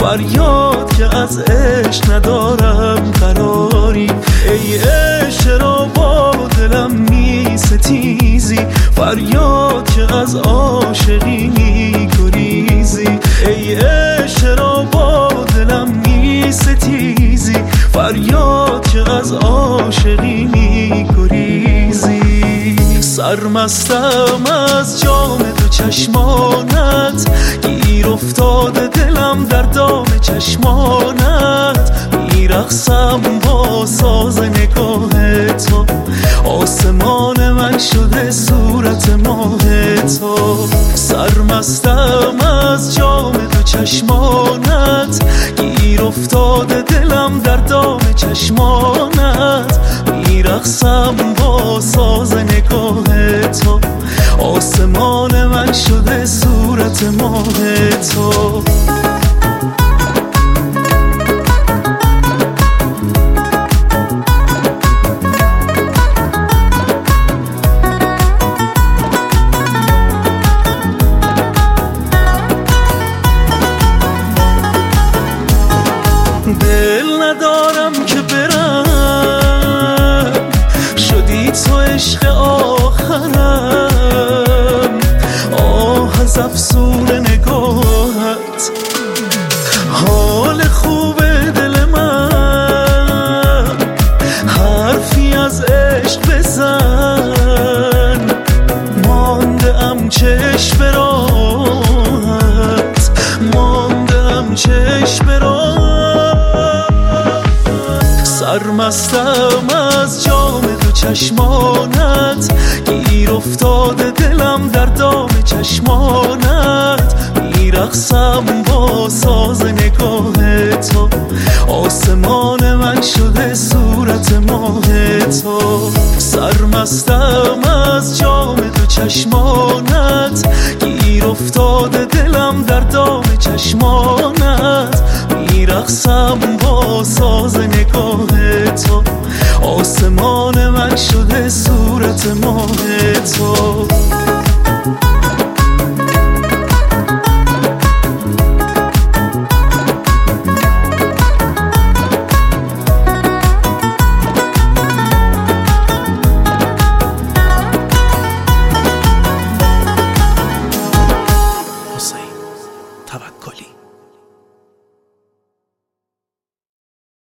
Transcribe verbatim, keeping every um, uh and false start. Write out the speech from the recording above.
فریاد که از عشق ندارم قراری. ای عشق چرا با دلم می ستیزی، فریاد که از عاشقی می گریزی. ای عشق چرا با دلم می ستیزی، فریاد که از عاشقی می گریزی. سرمستم از جام دو چشمانت، گیر افتاده دلم در دام چشمانت. میرقصم با ساز نگاه تو، آسمان من شده صورت ماه تو. سرمستم از جام دو چشمانت، گیر افتاده دلم در دام چشمانت. میرقصم با ساز نگاه تو، آسمان من شده صورت ماه تو. دل ندارم که برم، شدی تو عشق آخرم. آه از افسون نگاهت، حال خوب دل من. حرفی از عشق بزن، مانده ام چشم راهت، مانده ام چشم راهت. سرمستم از جام دو چشمانت، گیر افتاده دلم در دام چشمانت. میرقصم با ساز نگاه تو، آسمان من شده صورت ماه تو. سرمستم از جام دو چشمانت، گیر افتاده دلم در دام چشمانت. میرقصم با ساز نگاه تو، آسمان من شده صورت ماه